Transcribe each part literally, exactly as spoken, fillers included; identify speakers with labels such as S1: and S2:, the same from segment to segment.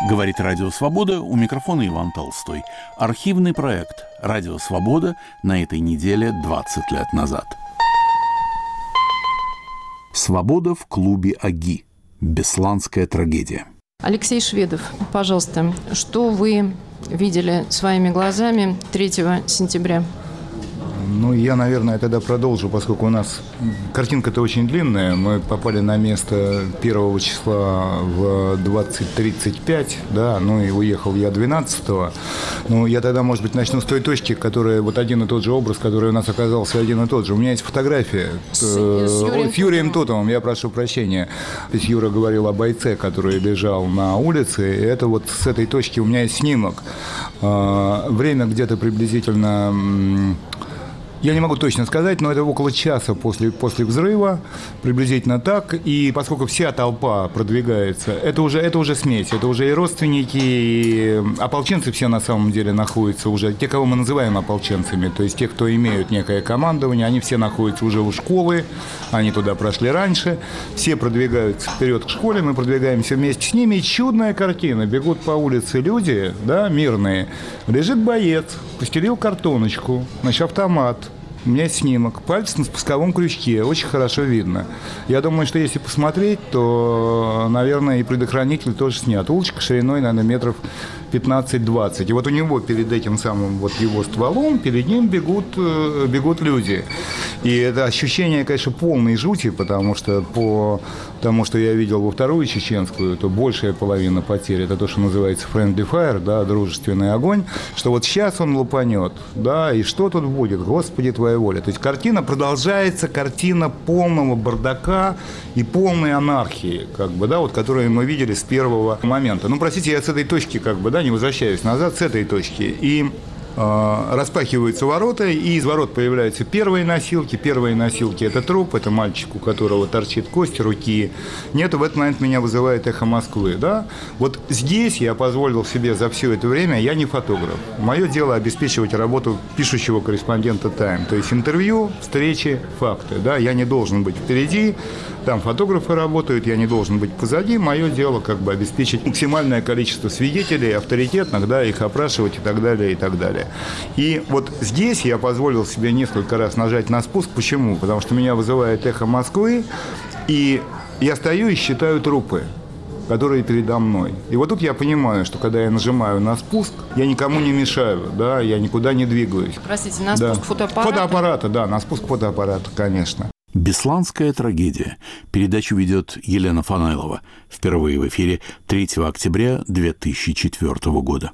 S1: Говорит Радио Свобода, у микрофона Иван Толстой. Архивный проект «Радио Свобода» на этой неделе двадцать лет назад. Свобода в клубе АГИ. Бесланская трагедия.
S2: Алексей Шведов, пожалуйста, что вы видели своими глазами третьего сентября?
S3: Ну, я, наверное, тогда продолжу, поскольку у нас картинка-то очень длинная. Мы попали на место первого числа в двадцать тридцать пять, да, ну и уехал я двенадцатого. Ну, я тогда, может быть, начну с той точки, которая вот один и тот же образ, который у нас оказался один и тот же. У меня есть фотография с, с, Юрием, с Юрием Тутовым, я прошу прощения. То есть Юра говорил о бойце, который лежал на улице, и это вот с этой точки у меня есть снимок. Время где-то приблизительно... Я не могу точно сказать, но это около часа после, после взрыва, приблизительно так. И поскольку вся толпа продвигается, это уже, это уже смесь, это уже и родственники, и ополченцы все на самом деле находятся уже, те, кого мы называем ополченцами, то есть те, кто имеют некое командование, они все находятся уже у школы, они туда прошли раньше, все продвигаются вперед к школе, мы продвигаемся вместе с ними, и чудная картина, бегут по улице люди, да, мирные, лежит боец, постелил картоночку, значит, автомат. У меня есть снимок. Пальцы на спусковом крючке. Очень хорошо видно. Я думаю, что если посмотреть, то, наверное, и предохранитель тоже снят. Улочка шириной, наверное, метров пятнадцать-двадцать. И вот у него перед этим самым вот его стволом, перед ним бегут, бегут люди. И это ощущение, конечно, полной жути, потому что по тому, что я видел во вторую чеченскую, то большая половина потерь, это то, что называется friendly fire, да, дружественный огонь, что вот сейчас он лупанет, да, и что тут будет? Господи, твоя воля. То есть картина продолжается, картина полного бардака и полной анархии, как бы, да, вот, которую мы видели с первого момента. Ну, простите, я с этой точки, как бы, да, не возвращаюсь назад, с этой точки. И э, распахиваются ворота, и из ворот появляются первые носилки. Первые носилки – это труп, это мальчик, у которого торчит кость, руки нету. В этот момент меня вызывает «Эхо Москвы», да. Вот здесь я позволил себе за все это время, я не фотограф. Мое дело обеспечивать работу пишущего корреспондента «Тайм». То есть интервью, встречи, факты, да. Я не должен быть впереди, там фотографы работают, я не должен быть позади. Мое дело как бы обеспечить максимальное количество свидетелей, авторитетных, да, их опрашивать и так далее, и так далее. И вот здесь я позволил себе несколько раз нажать на спуск. Почему? Потому что меня вызывает «Эхо Москвы», и я стою и считаю трупы, которые передо мной. И вот тут я понимаю, что когда я нажимаю на спуск, я никому не мешаю, да, я никуда не двигаюсь.
S2: Простите, на спуск да. фотоаппарата?
S3: Фотоаппарата, да, на спуск фотоаппарата, конечно.
S1: «Бесланская трагедия». Передачу ведет Елена Фанайлова. Впервые в эфире третьего октября две тысячи четвёртого года.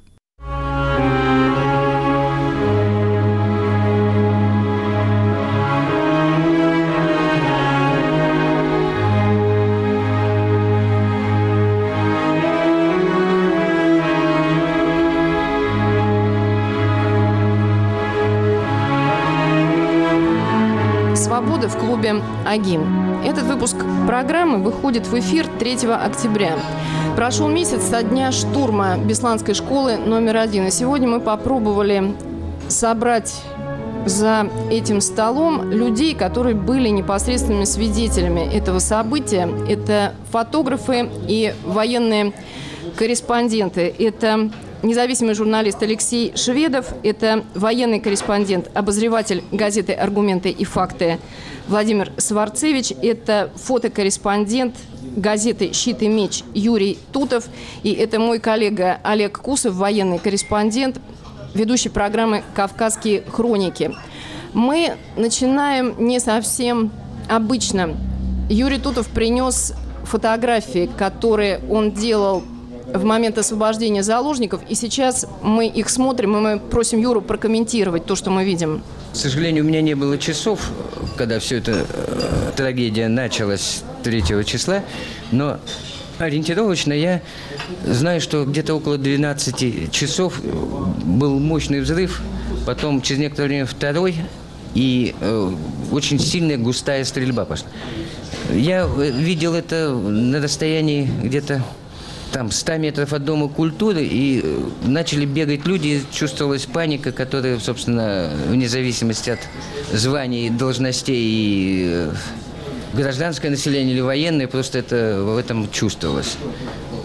S2: «Свобода» в клубе АГИ. Этот выпуск программы выходит в эфир третьего октября. Прошел месяц со дня штурма Бесланской школы номер один. И сегодня мы попробовали собрать за этим столом людей, которые были непосредственными свидетелями этого события. Это фотографы и военные корреспонденты. Это независимый журналист Алексей Шведов, это военный корреспондент, обозреватель газеты «Аргументы и факты» Владимир Сварцевич, это фотокорреспондент газеты «Щит и меч» Юрий Тутов, и это мой коллега Олег Кусов, военный корреспондент, ведущий программы «Кавказские хроники». Мы начинаем не совсем обычно. Юрий Тутов принес фотографии, которые он делал в момент освобождения заложников, и сейчас мы их смотрим, и мы просим Юру прокомментировать то, что мы видим.
S4: К сожалению, у меня не было часов, когда все это э, трагедия началась третьего числа, но ориентировочно я знаю, что где-то около двенадцати часов был мощный взрыв, потом через некоторое время второй, и э, очень сильная густая стрельба пошла. Я видел это на расстоянии где-то там ста метров от Дома культуры, и начали бегать люди, чувствовалась паника, которая, собственно, вне зависимости от званий, должностей и гражданское население или военное, просто это в этом чувствовалось.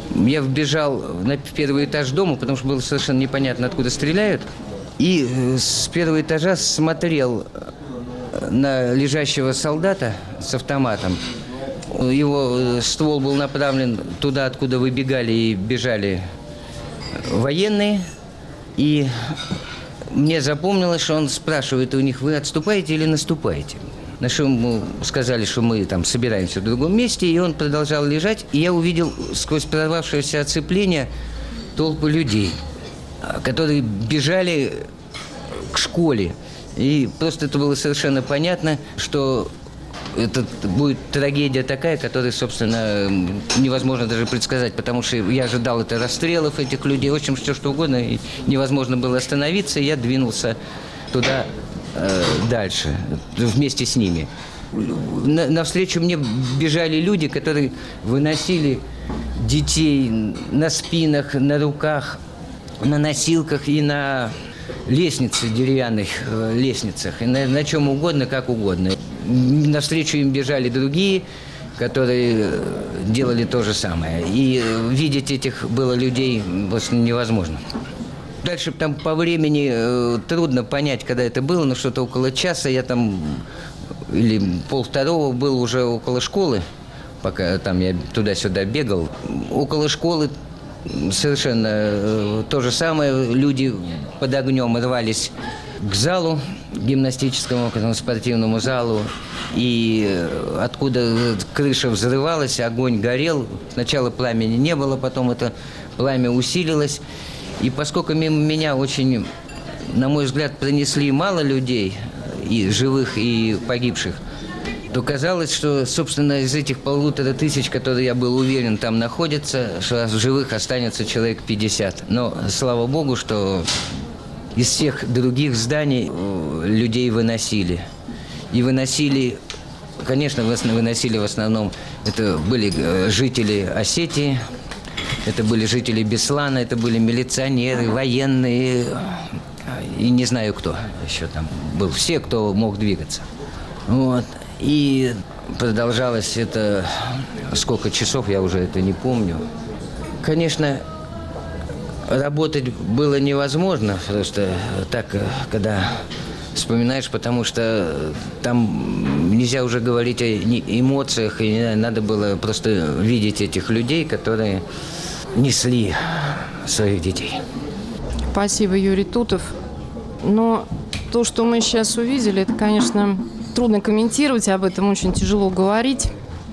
S4: Я вбежал на первый этаж дома, потому что было совершенно непонятно, откуда стреляют. И с первого этажа смотрел на лежащего солдата с автоматом. Его ствол был направлен туда, откуда выбегали и бежали военные. И мне запомнилось, что он спрашивает у них: вы отступаете или наступаете? На что ему сказали, что мы там собираемся в другом месте, и он продолжал лежать. И я увидел сквозь прорвавшееся оцепление толпы людей, которые бежали к школе. И просто это было совершенно понятно, что это будет трагедия такая, которую, собственно, невозможно даже предсказать, потому что я ожидал это расстрелов этих людей, в общем, все что угодно, и невозможно было остановиться, и я двинулся туда э, дальше, вместе с ними. На, навстречу мне бежали люди, которые выносили детей на спинах, на руках, на носилках и на лестнице, деревянных э, лестницах, и на, на чем угодно, как угодно. Навстречу им бежали другие, которые делали то же самое. И видеть этих было людей просто невозможно. Дальше там по времени э, трудно понять, когда это было, но что-то около часа я там, или полвторого был уже около школы, пока там я туда-сюда бегал. Около школы совершенно э, то же самое. Люди под огнем рвались к залу, гимнастическому, к этому спортивному залу, и откуда крыша взрывалась, огонь горел. Сначала пламени не было, потом это пламя усилилось. И поскольку мимо меня очень, на мой взгляд, пронесли мало людей, и живых, и погибших, то казалось, что, собственно, из этих полутора тысяч, которые, я был уверен, там находятся, что в живых останется человек пятьдесят. Но, слава богу, что из всех других зданий людей выносили. И выносили, конечно, выносили в основном, это были жители Осетии, это были жители Беслана, это были милиционеры, военные, и не знаю кто еще там был. Все, кто мог двигаться. Вот. И продолжалось это сколько часов, я уже это не помню. Конечно, работать было невозможно, просто так, когда вспоминаешь, потому что там нельзя уже говорить о эмоциях, и надо было просто видеть этих людей, которые несли своих детей.
S2: Спасибо, Юрий Тутов. Но то, что мы сейчас увидели, это, конечно, трудно комментировать, об этом очень тяжело говорить.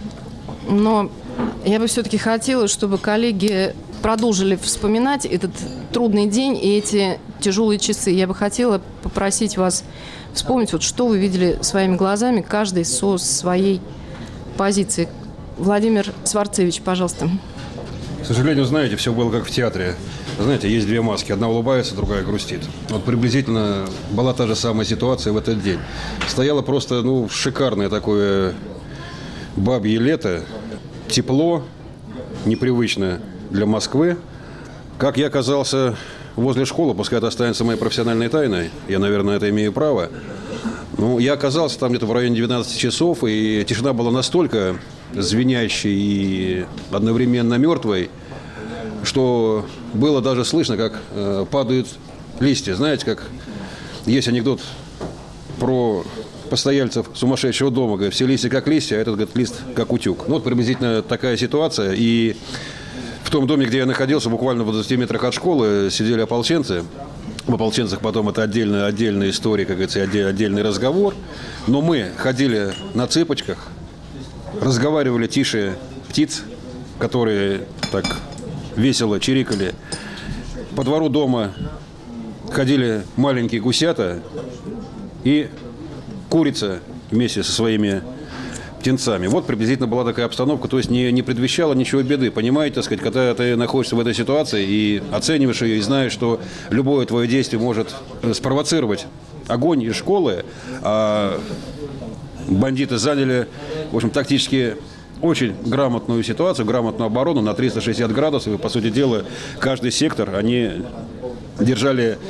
S2: Но я бы все-таки хотела, чтобы коллеги продолжили вспоминать этот трудный день и эти тяжелые часы. Я бы хотела попросить вас вспомнить, вот что вы видели своими глазами, каждый со своей позиции. Владимир Сварцевич, пожалуйста.
S5: К сожалению, знаете, все было как в театре. Знаете, есть две маски. Одна улыбается, другая грустит. Вот приблизительно была та же самая ситуация в этот день. Стояло просто, ну, шикарное такое бабье лето. Тепло, непривычно для Москвы. Как я оказался возле школы, пускай это останется моей профессиональной тайной, я, наверное, на это имею право. Ну, я оказался там где-то в районе двенадцати часов, и тишина была настолько звенящей и одновременно мертвой, что было даже слышно, как э, падают листья. Знаете, как есть анекдот про постояльцев сумасшедшего дома. Говорят, все листья как листья, а этот, говорит, лист как утюг. Ну, вот приблизительно такая ситуация. И в том доме, где я находился, буквально в двадцати метрах от школы, сидели ополченцы. В ополченцах потом это отдельная, отдельная история, как говорится, отдельный разговор. Но мы ходили на цыпочках, разговаривали тише птиц, которые так весело чирикали. По двору дома ходили маленькие гусята и курица вместе со своими птенцами. Вот приблизительно была такая обстановка, то есть не, не предвещала ничего беды. Понимаете, так сказать, когда ты находишься в этой ситуации и оцениваешь ее, и знаешь, что любое твое действие может спровоцировать огонь из школы, а бандиты заняли, в общем, тактически очень грамотную ситуацию, грамотную оборону на триста шестьдесят градусов. И, по сути дела, каждый сектор они держали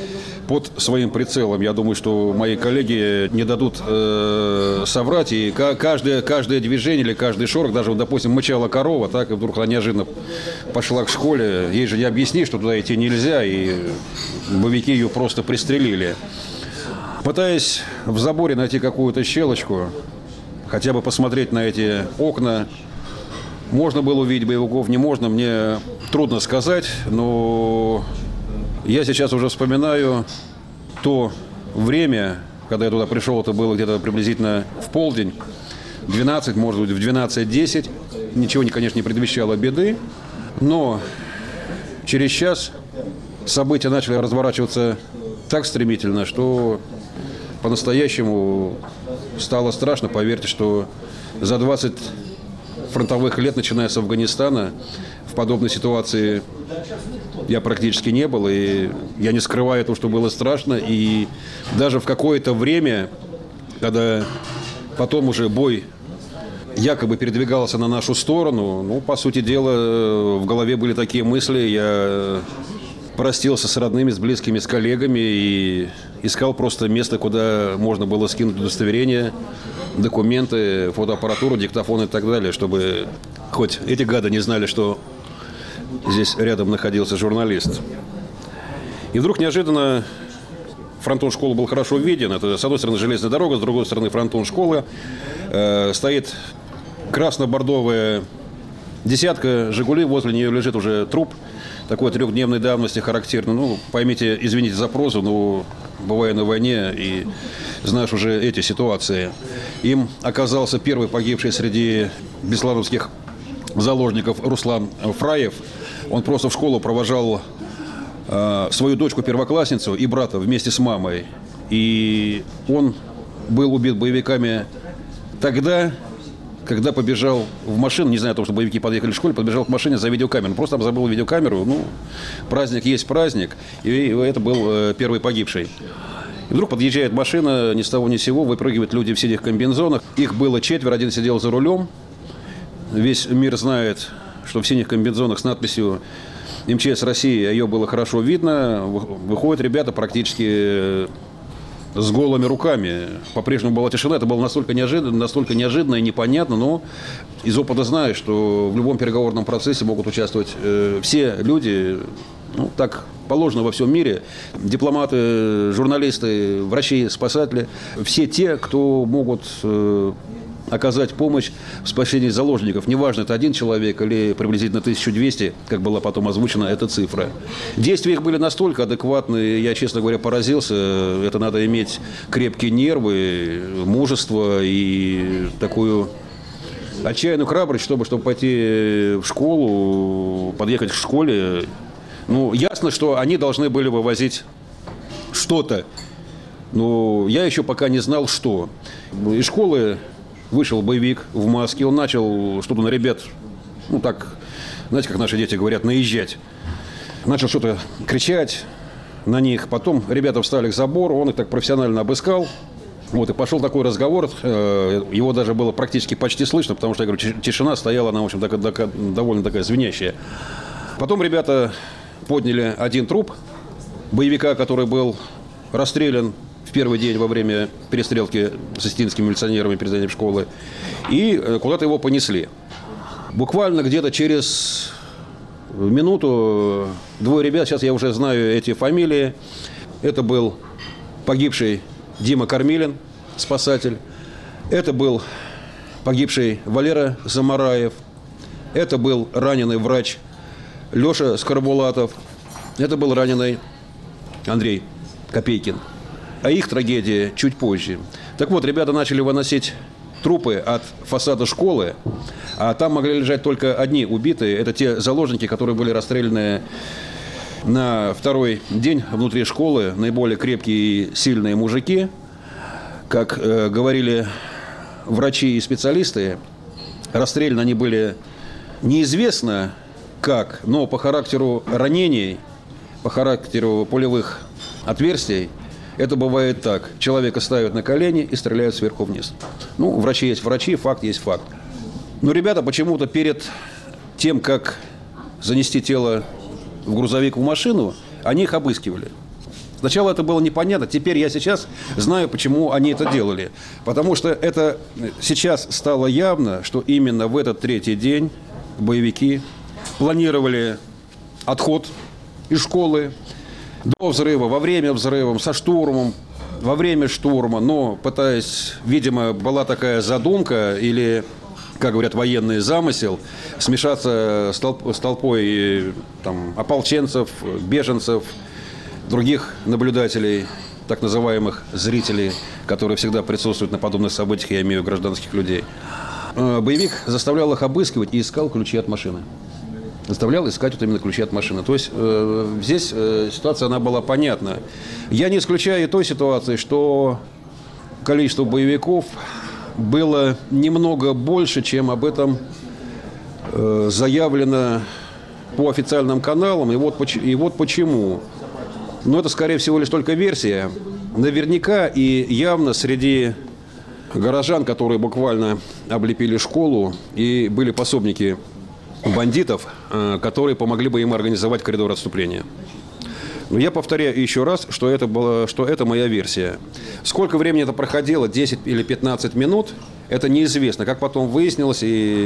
S5: под своим прицелом. Я думаю, что мои коллеги не дадут э, соврать. И каждое, каждое движение или каждый шорох, даже, вот, допустим, мычала корова, так, и вдруг она неожиданно пошла к школе. Ей же не объясни, что туда идти нельзя, и боевики ее просто пристрелили. Пытаясь в заборе найти какую-то щелочку, хотя бы посмотреть на эти окна, можно было увидеть боевиков, не можно, мне трудно сказать, но я сейчас уже вспоминаю то время, когда я туда пришел, это было где-то приблизительно в полдень, двенадцать, может быть, в двенадцать десять. Ничего, конечно, не предвещало беды, но через час события начали разворачиваться так стремительно, что по-настоящему стало страшно. Поверьте, что за двадцать фронтовых лет, начиная с Афганистана, в подобной ситуации я практически не был. И я не скрываю то, что было страшно. И даже в какое-то время, когда потом уже бой якобы передвигался на нашу сторону, ну, по сути дела, в голове были такие мысли. Я простился с родными, с близкими, с коллегами и искал просто место, куда можно было скинуть удостоверение, документы, фотоаппаратуру, диктофон и так далее, чтобы хоть эти гады не знали, что здесь рядом находился журналист. И вдруг неожиданно фронтон школы был хорошо виден. Это, с одной стороны, железная дорога, с другой стороны, фронтон школы. Э, стоит красно-бордовая десятка «Жигули», возле нее лежит уже труп такой трехдневной давности, характерный. Ну, поймите, извините за прозу, но бывая на войне и знаешь уже эти ситуации. Им оказался первый погибший среди беслановских заложников Руслан Фраев. Он просто в школу провожал э, свою дочку-первоклассницу и брата вместе с мамой. И он был убит боевиками тогда, когда побежал в машину, не знаю, потому что боевики подъехали к школе, побежал к машине за видеокамерой. Просто там забыл видеокамеру. Ну, праздник есть праздник. И это был э, первый погибший. И вдруг подъезжает машина, ни с того ни с сего, выпрыгивают люди в синих комбинезонах. Их было четверо, один сидел за рулем. Весь мир знает, что в синих комбинезонах с надписью эм че эс России ее было хорошо видно. Выходят ребята практически с голыми руками. По-прежнему была тишина. Это было настолько неожиданно, настолько неожиданно и непонятно, но из опыта знаю, что в любом переговорном процессе могут участвовать э, все люди. Ну, так положено во всем мире. Дипломаты, журналисты, врачи, спасатели. Все те, кто могут э, оказать помощь в спасении заложников. Неважно, это один человек или приблизительно тысяча двести, как была потом озвучена эта цифра. Действия их были настолько адекватные, я, честно говоря, поразился. Это надо иметь крепкие нервы, мужество и такую отчаянную храбрость, чтобы, чтобы пойти в школу, подъехать к школе. Ну, ясно, что они должны были вывозить что-то. Но я еще пока не знал, что. Из школы вышел боевик в маске. Он начал что-то на ребят, ну так, знаете, как наши дети говорят, наезжать. Начал что-то кричать на них. Потом ребята встали к забору, он их так профессионально обыскал. Вот, и пошел такой разговор. Его даже было практически почти слышно, потому что, я говорю, тишина стояла, она, в общем, так, так, довольно такая звенящая. Потом ребята подняли один труп боевика, который был расстрелян в первый день во время перестрелки с остинскими милиционерами перед зданием школы, и куда-то его понесли. Буквально где-то через минуту двое ребят, сейчас я уже знаю эти фамилии, это был погибший Дима Кормилин, спасатель, это был погибший Валера Замараев, это был раненый врач Леша Скоробулатов, это был раненый Андрей Копейкин. А их трагедия чуть позже. Так вот, ребята начали выносить трупы от фасада школы, а там могли лежать только одни убитые. Это те заложники, которые были расстреляны на второй день внутри школы. Наиболее крепкие и сильные мужики. Как э, говорили врачи и специалисты, расстреляны они были неизвестно как, но по характеру ранений, по характеру пулевых отверстий, это бывает так. Человека ставят на колени и стреляют сверху вниз. Ну, врачи есть врачи, факт есть факт. Но ребята почему-то перед тем, как занести тело в грузовик, в машину, они их обыскивали. Сначала это было непонятно, теперь я сейчас знаю, почему они это делали. Потому что это сейчас стало явно, что именно в этот третий день боевики планировали отход из школы до взрыва, во время взрыва, со штурмом, во время штурма, но пытаясь, видимо, была такая задумка или, как говорят, военный замысел, смешаться с, толп, с толпой там, ополченцев, беженцев, других наблюдателей, так называемых зрителей, которые всегда присутствуют на подобных событиях, я имею в виду гражданских людей. Боевик заставлял их обыскивать и искал ключи от машины. Заставлял искать вот именно ключи от машины. То есть э, здесь э, ситуация, она была понятна. Я не исключаю и той ситуации, что количество боевиков было немного больше, чем об этом э, заявлено по официальным каналам. И вот, и вот почему. Но это, скорее всего, лишь только версия. Наверняка и явно среди горожан, которые буквально облепили школу и были пособники бандитов, которые помогли бы им организовать коридор отступления. Но я повторяю еще раз, что это, было, что это моя версия. Сколько времени это проходило, десять или пятнадцать минут, это неизвестно. Как потом выяснилось,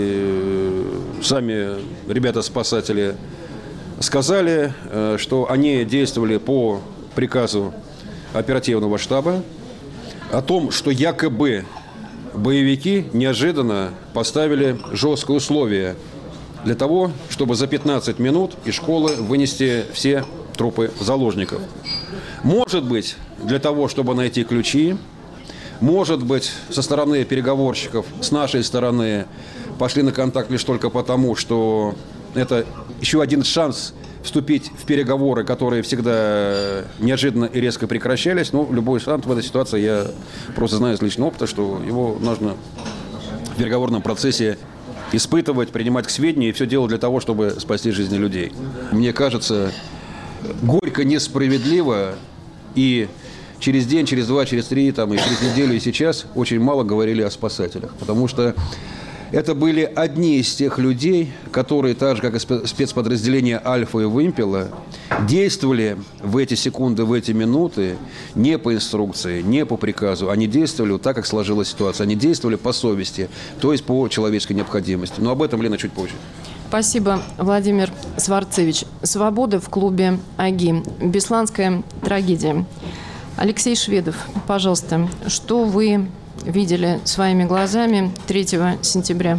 S5: и сами ребята-спасатели сказали, что они действовали по приказу оперативного штаба, о том, что якобы боевики неожиданно поставили жесткие условия для того, чтобы за пятнадцать минут из школы вынести все трупы заложников. Может быть, для того, чтобы найти ключи, может быть, со стороны переговорщиков, с нашей стороны, пошли на контакт лишь только потому, что это еще один шанс вступить в переговоры, которые всегда неожиданно и резко прекращались. Но любой шанс в этой ситуации, я просто знаю из личного опыта, что его нужно в переговорном процессе испытывать, принимать к сведению и все делать для того, чтобы спасти жизни людей. Мне кажется, горько, несправедливо, и через день, через два, через три, там, и через неделю, и сейчас очень мало говорили о спасателях. Потому что это были одни из тех людей, которые, так же, как и спецподразделения «Альфа» и «Вымпела», действовали в эти секунды, в эти минуты не по инструкции, не по приказу. Они действовали так, как сложилась ситуация. Они действовали по совести, то есть по человеческой необходимости. Но об этом, Лена, чуть позже.
S2: Спасибо, Владимир Сварцевич. Свобода в клубе «Аги». Бесланская трагедия. Алексей Шведов, пожалуйста, что вы видели своими глазами третьего сентября?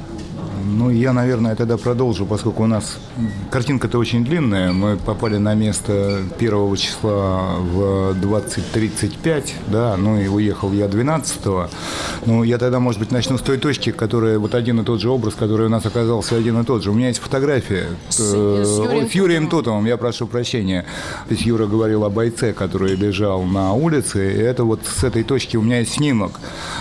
S3: Ну, я, наверное, тогда продолжу, поскольку у нас картинка-то очень длинная. Мы попали на место первого числа в двадцать тридцать пять, да, ну и уехал я двенадцатого. Ну, я тогда, может быть, начну с той точки, которая вот один и тот же образ, который у нас оказался один и тот же. У меня есть фотография с, с, Юрием, с Юрием Тутовым, я прошу прощения. То есть Юра говорил о бойце, который лежал на улице, и это вот с этой точки у меня есть снимок.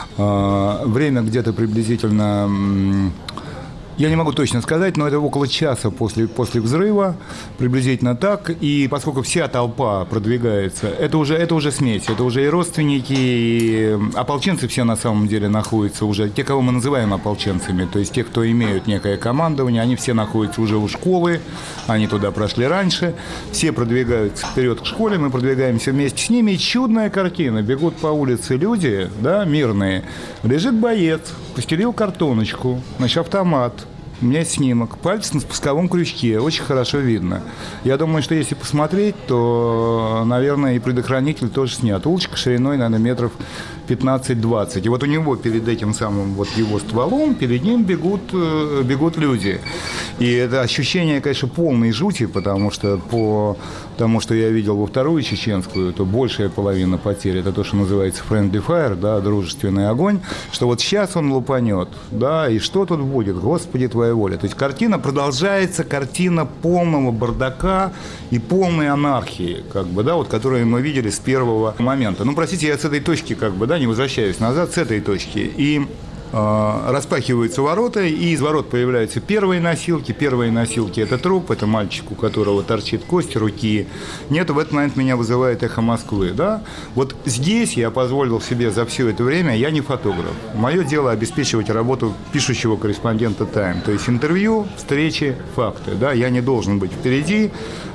S3: Время где-то приблизительно... Я не могу точно сказать, но это около часа после, после взрыва, приблизительно так. И поскольку вся толпа продвигается, это уже, это уже смесь, это уже и родственники, и ополченцы все на самом деле находятся уже, те, кого мы называем ополченцами, то есть те, кто имеют некое командование, они все находятся уже у школы, они туда прошли раньше, все продвигаются вперед к школе, мы продвигаемся вместе с ними, и чудная картина, бегут по улице люди, да, мирные, лежит боец, постелил картоночку, значит, автомат. У меня есть снимок. Палец на спусковом крючке. Очень хорошо видно. Я думаю, что если посмотреть, то, наверное, и предохранитель тоже снят. Улочка шириной, наверное, метров пятнадцать-двадцать. И вот у него перед этим самым вот его стволом, перед ним бегут, бегут люди. И это ощущение, конечно, полной жути, потому что по тому, что я видел во вторую чеченскую, то большая половина потерь, это то, что называется friendly fire, да, дружественный огонь, что вот сейчас он лупанет, да, и что тут будет, Господи, твоя воля. То есть картина продолжается, картина полного бардака и полной анархии, как бы, да, вот, которую мы видели с первого момента. Ну, простите, я с этой точки, как бы, да, не возвращаюсь назад, с этой точки. И э, распахиваются ворота, и из ворот появляются первые носилки. Первые носилки – это труп, это мальчик, у которого торчит кость, руки нет. В этот момент меня вызывает «Эхо Москвы», да. Вот здесь я позволил себе за все это время, я не фотограф. Мое дело обеспечивать работу пишущего корреспондента «Тайм». То есть интервью, встречи, факты, да. Я не должен быть впереди,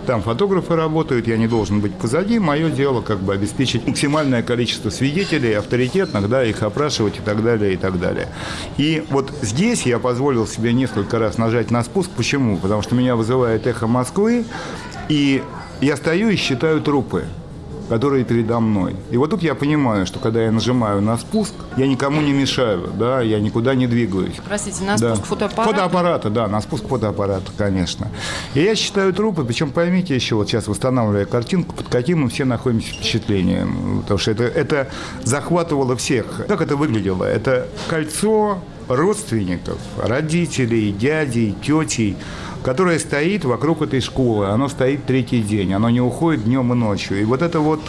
S3: Там фотографы работают, я не должен быть позади. Мое дело как бы обеспечить максимальное количество свидетелей, авторитетных, да, их опрашивать и так далее, и так далее. И вот здесь я позволил себе несколько раз нажать на спуск. Почему? Потому что меня вызывает «Эхо Москвы», и я стою и считаю трупы, которые передо мной. И вот тут я понимаю, что когда я нажимаю на спуск, я никому не мешаю, да, я никуда не двигаюсь.
S2: Простите, на
S3: да.
S2: спуск фотоаппарата?
S3: Фотоаппарата, да, на спуск фотоаппарата, конечно. И я считаю трупы, причем поймите еще, вот сейчас восстанавливая картинку, под каким мы все находимся впечатлением, потому что это, это захватывало всех. Как это выглядело? Это кольцо родственников, родителей, дядей, тетей, которое стоит вокруг этой школы. Оно стоит третий день, оно не уходит днем и ночью. И вот эта вот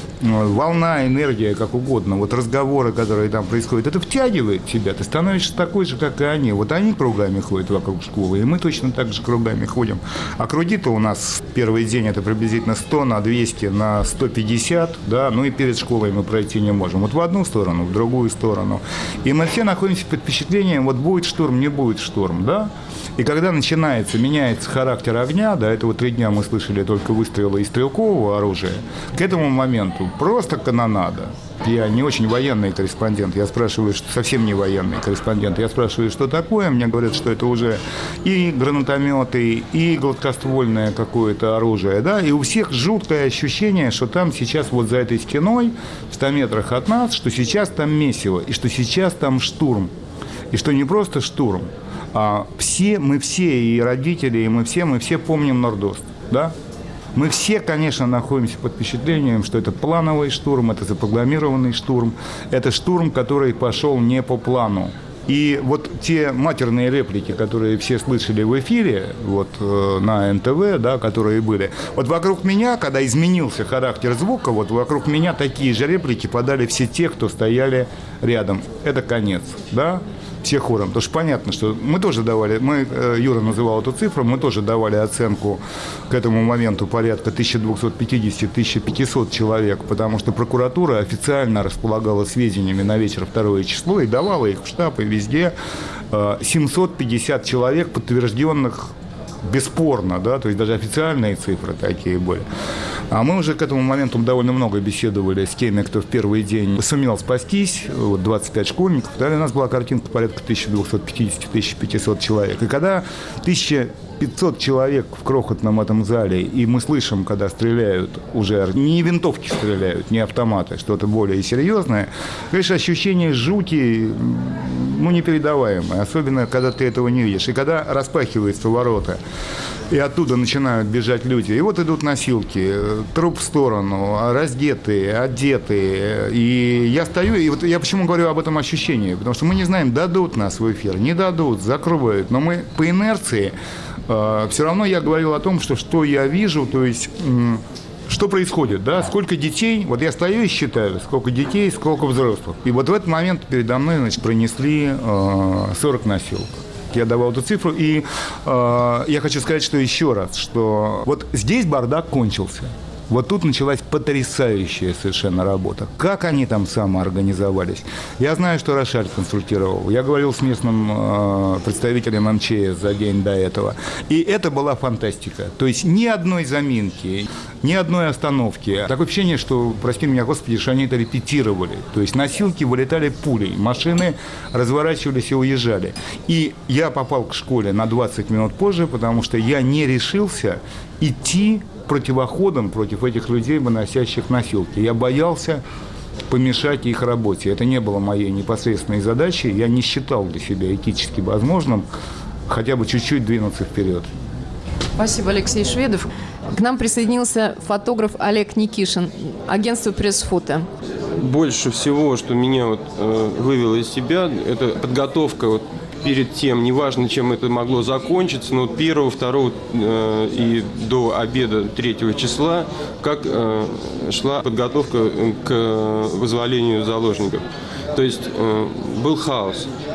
S3: волна, энергия, как угодно, вот разговоры, которые там происходят, это втягивает тебя. Ты становишься такой же, как и они. Вот они кругами ходят вокруг школы, и мы точно так же кругами ходим. А круги-то у нас первый день это приблизительно сто на двести на сто пятьдесят, да, ну и перед школой мы пройти не можем. Вот в одну сторону, в другую сторону. И мы все находимся под впечатлением, вот будет шторм, не будет шторм, да. И когда начинается, меняется характер огня, до этого три дня мы слышали только выстрелы из стрелкового оружия, к этому моменту просто канонада. Я не очень военный корреспондент, я спрашиваю, что совсем не военный корреспондент, я спрашиваю, что такое, мне говорят, что это уже и гранатометы, и гладкоствольное какое-то оружие, да, и у всех жуткое ощущение, что там сейчас вот за этой стеной, в ста метрах от нас, что сейчас там месиво, и что сейчас там штурм, и что не просто штурм, а все, мы все, и родители, и мы все, мы все помним Нордост, да? Мы все, конечно, находимся под впечатлением, что это плановый штурм, это запрограммированный штурм, это штурм, который пошел не по плану. И вот те матерные реплики, которые все слышали в эфире, вот на эн тэ вэ, да, которые были, вот вокруг меня, когда изменился характер звука, вот вокруг меня такие же реплики подали все те, кто стояли рядом. Это конец, да? Все хором. Потому что понятно, что мы тоже давали, мы, Юра называл эту цифру, мы тоже давали оценку к этому моменту порядка тысяча двести пятьдесят - тысяча пятьсот человек, потому что прокуратура официально располагала сведениями на вечер второе число и давала их в штаб и везде. семьсот пятьдесят человек подтвержденных бесспорно, да, то есть даже официальные цифры такие были. А мы уже к этому моменту довольно много беседовали с теми, кто в первый день сумел спастись, вот двадцать пять школьников, да, у нас была картинка порядка тысяча двести пятьдесят - тысяча пятьсот человек. И когда тысяча пятьсот человек в крохотном этом зале, и мы слышим, когда стреляют уже, не винтовки стреляют, не автоматы, что-то более серьезное, конечно, ощущение жути, ну, непередаваемое, особенно, когда ты этого не видишь. И когда распахиваются ворота, и оттуда начинают бежать люди. И вот идут носилки, труп в сторону, раздетые, одетые. И я стою, и вот я почему говорю об этом ощущении, потому что мы не знаем, дадут нас в эфир, не дадут, закроют. Но мы по инерции, э, все равно я говорил о том, что что я вижу, то есть... Э, что происходит, да? Сколько детей, вот я стою и считаю, сколько детей, сколько взрослых. И вот в этот момент передо мной, значит, пронесли э, сорок носилок. Я давал эту цифру, и э, я хочу сказать, что еще раз, что вот здесь бардак кончился. Вот тут началась потрясающая совершенно работа. Как они там самоорганизовались? Я знаю, что Рошаль консультировал. Я говорил с местным э, представителем эм че эс за день до этого. И это была фантастика. То есть ни одной заминки, ни одной остановки. Такое ощущение, что, прости меня, Господи, что они это репетировали. То есть носилки вылетали пулей, машины разворачивались и уезжали. И я попал к школе на двадцать минут позже, потому что я не решился идти противоходом против этих людей, выносящих носилки. Я боялся помешать их работе. Это не было моей непосредственной задачей. Я не считал для себя этически возможным хотя бы чуть-чуть двинуться вперед.
S2: Спасибо, Алексей Шведов. К нам присоединился фотограф Олег Никишин, агентство «Пресс-фото».
S6: Больше всего, что меня вот, э, вывело из себя, это подготовка вот перед тем, неважно, чем это могло закончиться, но первого, второго э, и до обеда третьего числа, как э, шла подготовка к вызволению заложников. То есть э, был хаос.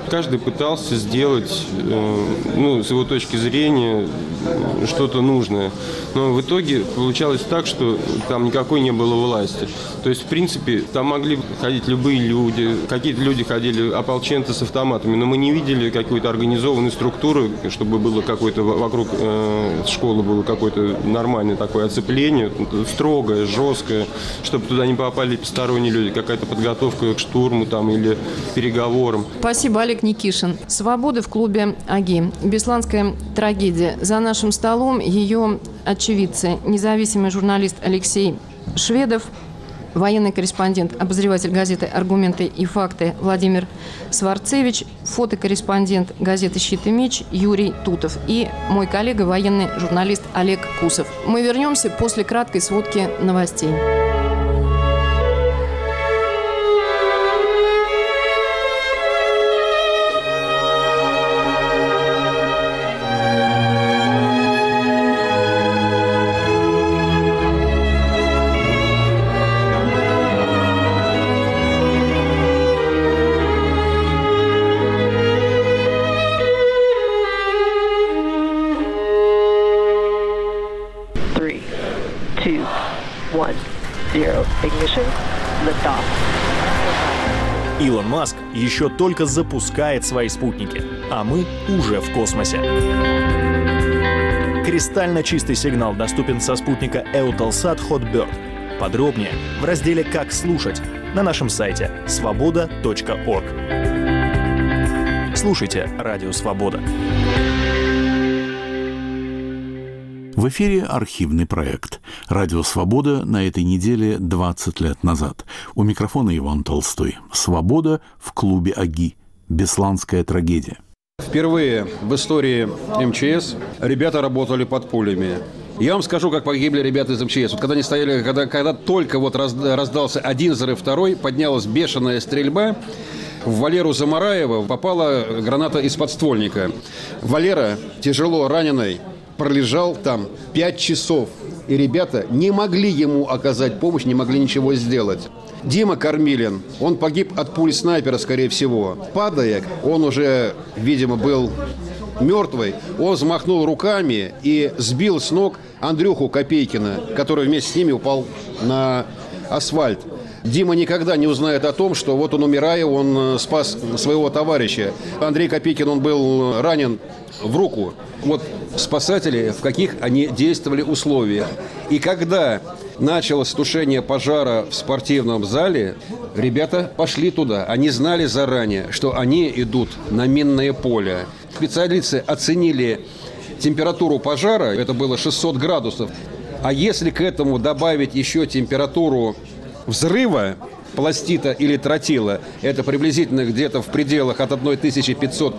S6: каждый пытался сделать, ну, с его точки зрения, что-то нужное. Но в итоге получалось так, что там никакой не было власти. То есть, в принципе, там могли ходить любые люди. Какие-то люди ходили, ополченцы с автоматами, но мы не видели какой-то организованной структуры, чтобы было какое-то вокруг э, школы было какое-то нормальное такое оцепление, строгое, жесткое, чтобы туда не попали посторонние люди, какая-то подготовка к штурму там или переговорам.
S2: Спасибо, Олег Никишин. «Свобода» в клубе АГИ. Бесланская трагедия. За нашим столом ее очевидцы. Независимый журналист Алексей Шведов, военный корреспондент, обозреватель газеты «Аргументы и факты» Владимир Сварцевич, фотокорреспондент газеты «Щит и меч» Юрий Тутов и мой коллега, военный журналист Олег Кусов. Мы вернемся после краткой сводки новостей.
S7: Илон Маск еще только запускает свои спутники, а мы уже в космосе. Кристально чистый сигнал доступен со спутника Eutelsat Hotbird. Подробнее в разделе «Как слушать» на нашем сайте свобода точка орг. Слушайте Радио Свобода.
S1: В эфире архивный проект. Радио «Свобода» на этой неделе двадцать лет назад. У микрофона Иван Толстой. «Свобода» в клубе АГИ. Бесланская трагедия.
S5: Впервые в истории эм че эс ребята работали под пулями. Я вам скажу, как погибли ребята из эм че эс. Вот когда они стояли, когда, когда только вот раздался один взрыв, второй, поднялась бешеная стрельба. В Валеру Замараева попала граната из подствольника. Валера, тяжело раненый, пролежал там пять часов, и ребята не могли ему оказать помощь, не могли ничего сделать. Дима Кормилин, он погиб от пуль снайпера, скорее всего. Падая, он уже, видимо, был мертвый, он взмахнул руками и сбил с ног Андрюху Копейкина, который вместе с ними упал на асфальт. Дима никогда не узнает о том, что вот он, умирая, он спас своего товарища. Андрей Копейкин, он был ранен в руку. Вот спасатели, в каких они действовали условиях. И когда началось тушение пожара в спортивном зале, ребята пошли туда. Они знали заранее, что они идут на минное поле. Специалисты оценили температуру пожара, это было шестьсот градусов. А если к этому добавить еще температуру взрыва пластита или тротила, это приблизительно где-то в пределах от тысячи пятисот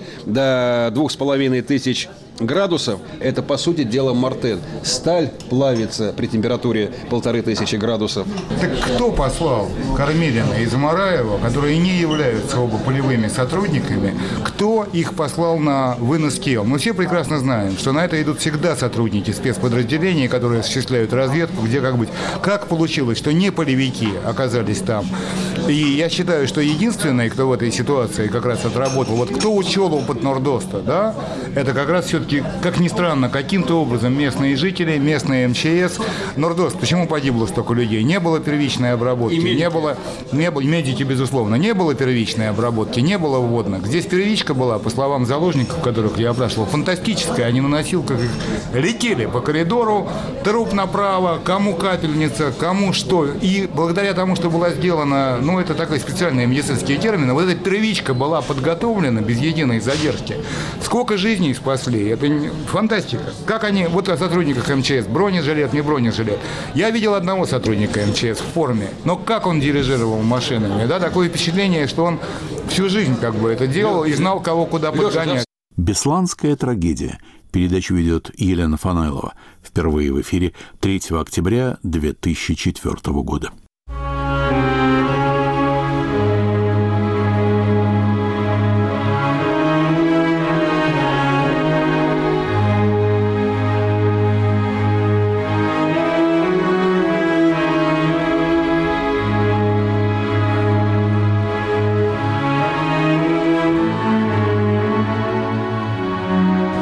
S5: до двух с половиной тысяч градусов, это, по сути дела, мартен. Сталь плавится при температуре полторы тысячи градусов.
S3: Так кто послал Кормилина и Замараева, которые не являются оба полевыми сотрудниками, кто их послал на вынос тел? Мы все прекрасно знаем, что на это идут всегда сотрудники спецподразделений, которые осуществляют разведку, где как быть. Как получилось, что не полевики оказались там? И я считаю, что единственный, кто в этой ситуации как раз отработал, вот кто учел опыт Нордоста, да, это как раз все-таки, как ни странно, каким-то образом местные жители, местные эм че эс. Нордост, почему погибло столько людей? Не было первичной обработки, не было, не было, медики, безусловно, не было первичной обработки, не было вводных. Здесь первичка была, по словам заложников, которых я опрашивал, фантастическая. Они на носилках их летели по коридору, труп направо, кому капельница, кому что. И благодаря тому, что была сделана, ну, это такие специальные медицинские термины, вот эта первичка была подготовлена без единой задержки. Сколько жизней спасли? Это фантастика. Как они, вот о сотрудниках эм че эс, бронежилет, не бронежилет. Я видел одного сотрудника эм че эс в форме, но как он дирижировал машинами, да, такое впечатление, что он всю жизнь как бы это делал и знал, кого куда подгонять.
S1: Бесланская трагедия. Передачу ведет Елена Фанайлова. Впервые в эфире третьего октября две тысячи четвёртого года.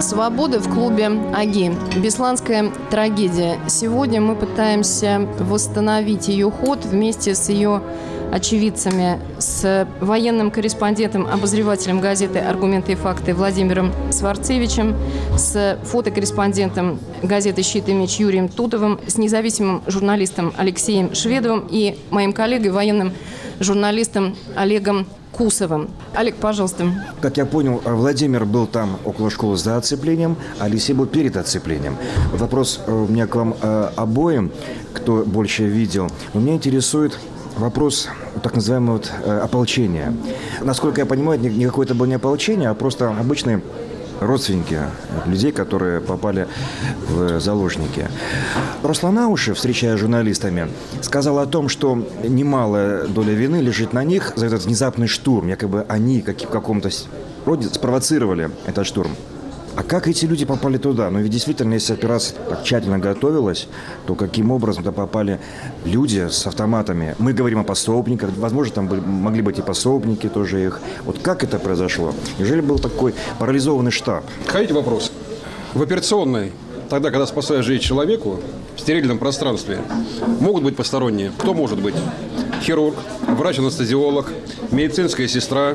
S2: Свобода в клубе АГИ. Бесланская трагедия. Сегодня мы пытаемся восстановить ее ход вместе с ее очевидцами, с военным корреспондентом, обозревателем газеты «Аргументы и факты» Владимиром Сварцевичем, с фотокорреспондентом газеты «Щит и меч» Юрием Тутовым, с независимым журналистом Алексеем Шведовым и моим коллегой, военным журналистом Олегом Кусовым. Олег, пожалуйста.
S8: Как я понял, Владимир был там около школы за оцеплением, а Алексей был перед оцеплением. Вопрос у меня к вам э, обоим, кто больше видел. Но меня интересует вопрос так называемого вот, э, ополчения. Насколько я понимаю, никакое это было не ополчение, а просто обычные родственники людей, которые попали в заложники. Руслан Аушев, встречаясь с журналистами, сказал о том, что немалая доля вины лежит на них за этот внезапный штурм. Якобы они как, в каком-то роде спровоцировали этот штурм. А как эти люди попали туда? Ну ведь действительно, если операция так тщательно готовилась, то каким образом туда попали люди с автоматами? Мы говорим о пособниках, возможно, там были, могли быть и пособники тоже их. Вот как это произошло? Неужели был такой парализованный штаб?
S5: Хотите вопрос? В операционной, тогда, когда спасаешь жизнь человеку, в стерильном пространстве, могут быть посторонние. Кто может быть? Хирург, врач-анестезиолог, медицинская сестра.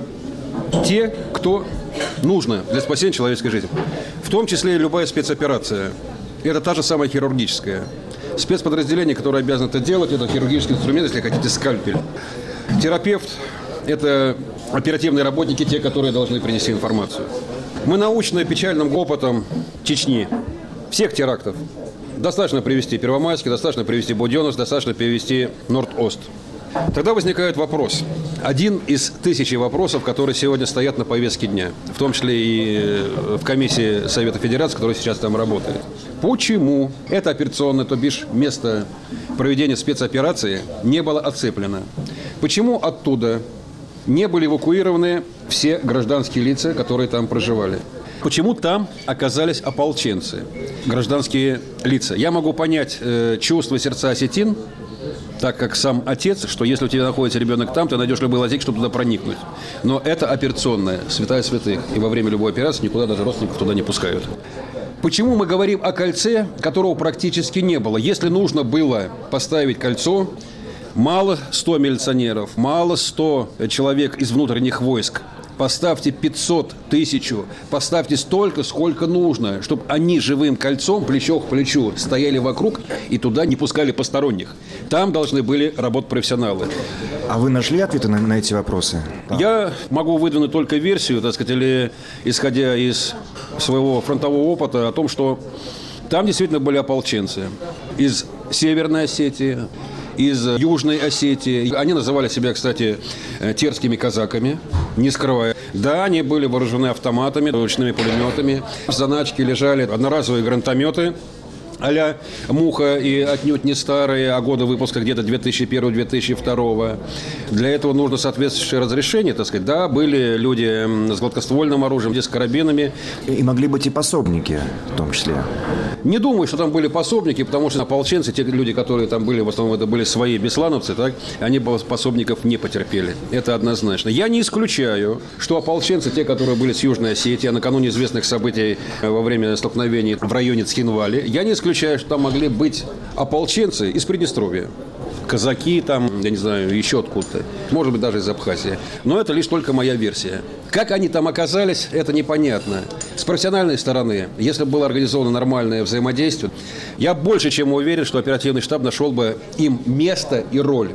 S5: Те, кто нужно для спасения человеческой жизни. В том числе и любая спецоперация. Это та же самая хирургическая. Спецподразделение, которое обязано это делать, это хирургический инструмент, если хотите, скальпель. Терапевт – это оперативные работники, те, которые должны принести информацию. Мы научны печальным опытом Чечни, всех терактов. Достаточно привести Первомайский, достаточно привести Буденновск, достаточно привести Норд-Ост. Тогда возникает вопрос. Один из тысячи вопросов, которые сегодня стоят на повестке дня. В том числе и в комиссии Совета Федерации, которая сейчас там работает. Почему это операционное, то бишь место проведения спецоперации, не было оцеплено? Почему оттуда не были эвакуированы все гражданские лица, которые там проживали? Почему там оказались ополченцы, гражданские лица? Я могу понять э, чувства сердца осетин, так как сам отец, что если у тебя находится ребенок там, ты найдешь любой лазейки, чтобы туда проникнуть. Но это операционная, святая святых. И во время любой операции никуда даже родственников туда не пускают. Почему мы говорим о кольце, которого практически не было? Если нужно было поставить кольцо, мало сто милиционеров, мало сто человек из внутренних войск. Поставьте пятьсот, тысячу, поставьте столько, сколько нужно, чтобы они живым кольцом, плечо к плечу, стояли вокруг и туда не пускали посторонних. Там должны были работать профессионалы.
S8: А вы нашли ответы на, на эти вопросы?
S5: Я могу выдвинуть только версию, так сказать, или исходя из своего фронтового опыта, о том, что там действительно были ополченцы из Северной Осетии, из Южной Осетии. Они называли себя, кстати, терскими казаками, не скрывая. Да, они были вооружены автоматами, ручными пулеметами. В заначке лежали одноразовые гранатометы а-ля «Муха» и отнюдь не старые, а годы выпуска где-то две тысячи первого - две тысячи второго. Для этого нужно соответствующее разрешение, так сказать. Да, были люди с гладкоствольным оружием, с карабинами.
S8: И могли быть и пособники в том числе.
S5: Не думаю, что там были пособники, потому что ополченцы, те люди, которые там были, в основном это были свои беслановцы, так, они пособников не потерпели. Это однозначно. Я не исключаю, что ополченцы, те, которые были с Южной Осетии, а накануне известных событий во время столкновений в районе Цхинвали, я не исключаю, что там могли быть ополченцы из Приднестровья. Казаки там, я не знаю, еще откуда-то. Может быть, даже из Абхазии. Но это лишь только моя версия. Как они там оказались, это непонятно. С профессиональной стороны, если бы было организовано нормальное взаимодействие, я больше чем уверен, что оперативный штаб нашел бы им место и роль.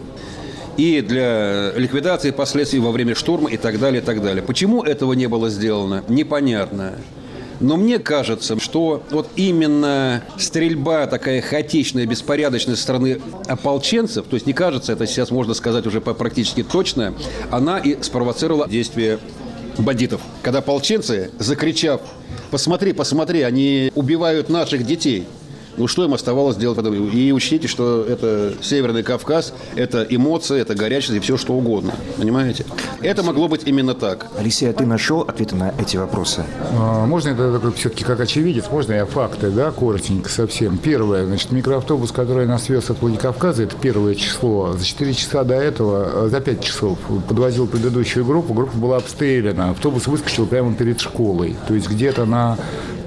S5: И для ликвидации последствий во время штурма и так далее, и так далее. Почему этого не было сделано, непонятно. Но мне кажется, что вот именно стрельба такая хаотичная, беспорядочная со стороны ополченцев, то есть не кажется, это сейчас можно сказать уже практически точно, она и спровоцировала действия бандитов. Когда ополченцы, закричав «посмотри, посмотри, они убивают наших детей», ну, что им оставалось делать? И учтите, что это Северный Кавказ, это эмоции, это горячность и все что угодно. Понимаете? Это могло быть именно так.
S8: Алексей, а ты нашел ответы на эти вопросы?
S3: А, можно это такой, все-таки как очевидец? Можно я факты, да, коротенько совсем? Первое, значит, микроавтобус, который нас вез от Владикавказа, это первое число. За четыре часа до этого, за пять часов подвозил предыдущую группу, группа была обстреляна. Автобус выскочил прямо перед школой. То есть где-то на